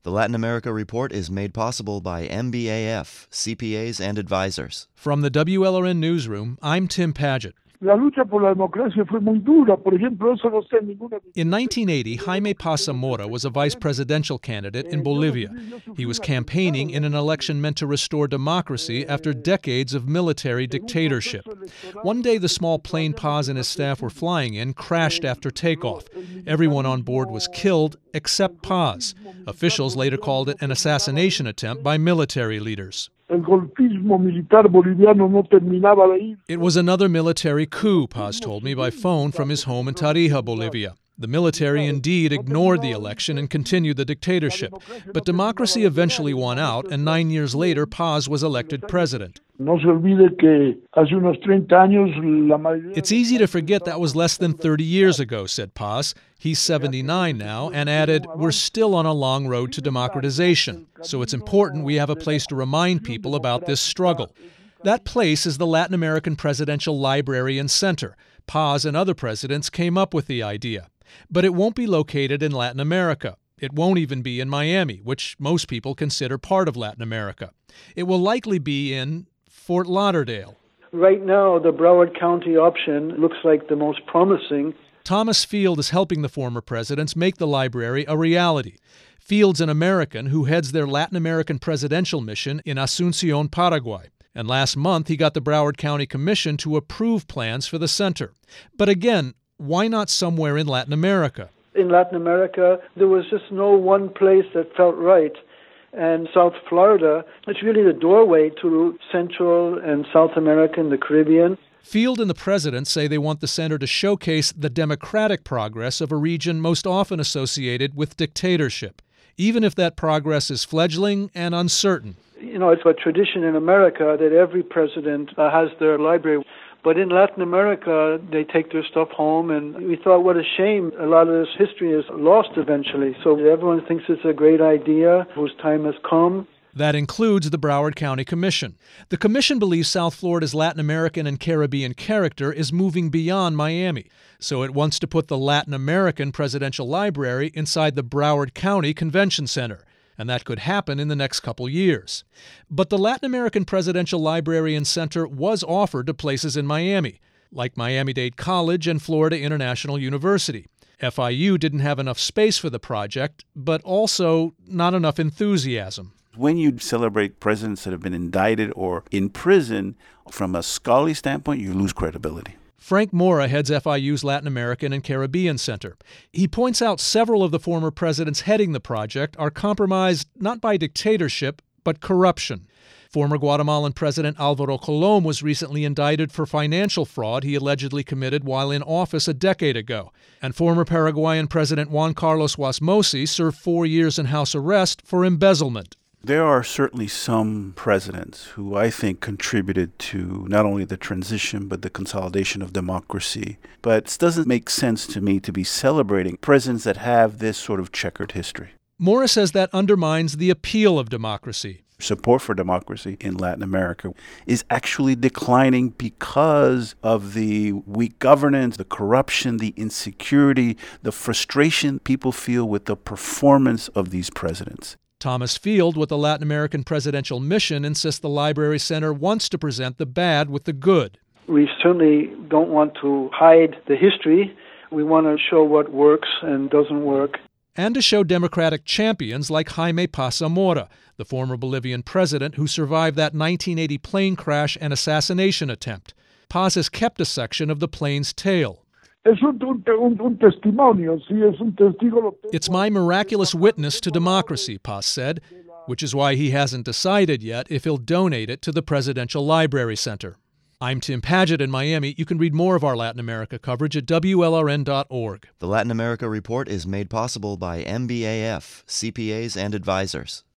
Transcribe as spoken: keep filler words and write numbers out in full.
The Latin America Report is made possible by M B A F, C P As and Advisors. From the W L R N Newsroom, I'm Tim Paget. La lucha por la democracia fue muy dura. Por ejemplo, eso no está en ninguna... In nineteen eighty, Jaime Paz Zamora was a vice presidential candidate in Bolivia. He was campaigning in an election meant to restore democracy after decades of military dictatorship. One day, the small plane Paz and his staff were flying in crashed after takeoff. Everyone on board was killed except Paz. Officials later called it an assassination attempt by military leaders. El golpismo militar boliviano no terminaba de ir. It was another military coup, Paz told me by phone from his home in Tarija, Bolivia. The military indeed ignored the election and continued the dictatorship. But democracy eventually won out, and nine years later, Paz was elected president. No se olvide que hace unos treinta años la mayoría... It's easy to forget that was less than thirty years ago, said Paz. He's seventy-nine now, and added, we're still on a long road to democratization, so it's important we have a place to remind people about this struggle. That place is the Latin American Presidential Library and Center. Paz and other presidents came up with the idea. But it won't be located in Latin America. It won't even be in Miami, which most people consider part of Latin America. It will likely be in Fort Lauderdale. Right now, the Broward County option looks like the most promising. Thomas Field is helping the former presidents make the library a reality. Field's an American who heads their Latin American presidential mission in Asunción, Paraguay. And last month, he got the Broward County Commission to approve plans for the center. But again, why not somewhere in Latin America? In Latin America, there was just no one place that felt right. And South Florida, it's really the doorway to Central and South America and the Caribbean. Field and the president say they want the center to showcase the democratic progress of a region most often associated with dictatorship, even if that progress is fledgling and uncertain. You know, it's a tradition in America that every president uh, has their library. But in Latin America, they take their stuff home, and we thought, what a shame. A lot of this history is lost eventually. So everyone thinks it's a great idea, whose time has come. That includes the Broward County Commission. The commission believes South Florida's Latin American and Caribbean character is moving beyond Miami, so it wants to put the Latin American Presidential Library inside the Broward County Convention Center, and that could happen in the next couple years. But the Latin American Presidential Library and Center was offered to places in Miami, like Miami-Dade College and Florida International University. F I U didn't have enough space for the project, but also not enough enthusiasm. When you celebrate presidents that have been indicted or in prison, from a scholarly standpoint, you lose credibility. Frank Mora heads F I U's Latin American and Caribbean Center. He points out several of the former presidents heading the project are compromised not by dictatorship, but corruption. Former Guatemalan President Alvaro Colom was recently indicted for financial fraud he allegedly committed while in office a decade ago. And former Paraguayan President Juan Carlos Wasmosi served four years in house arrest for embezzlement. There are certainly some presidents who I think contributed to not only the transition but the consolidation of democracy. But it doesn't make sense to me to be celebrating presidents that have this sort of checkered history. Morris says that undermines the appeal of democracy. Support for democracy in Latin America is actually declining because of the weak governance, the corruption, the insecurity, the frustration people feel with the performance of these presidents. Thomas Field with the Latin American Presidential Mission insists the Library Center wants to present the bad with the good. We certainly don't want to hide the history. We want to show what works and doesn't work. And to show democratic champions like Jaime Paz Zamora, the former Bolivian president who survived that nineteen eighty plane crash and assassination attempt. Paz has kept a section of the plane's tail. Es un, un, un testimonio, sí, es un testigo. It's my miraculous witness to democracy, Paz said, which is why he hasn't decided yet if he'll donate it to the Presidential Library Center. I'm Tim Paget in Miami. You can read more of our Latin America coverage at W L R N dot org. The Latin America Report is made possible by M B A F, C P As and Advisors.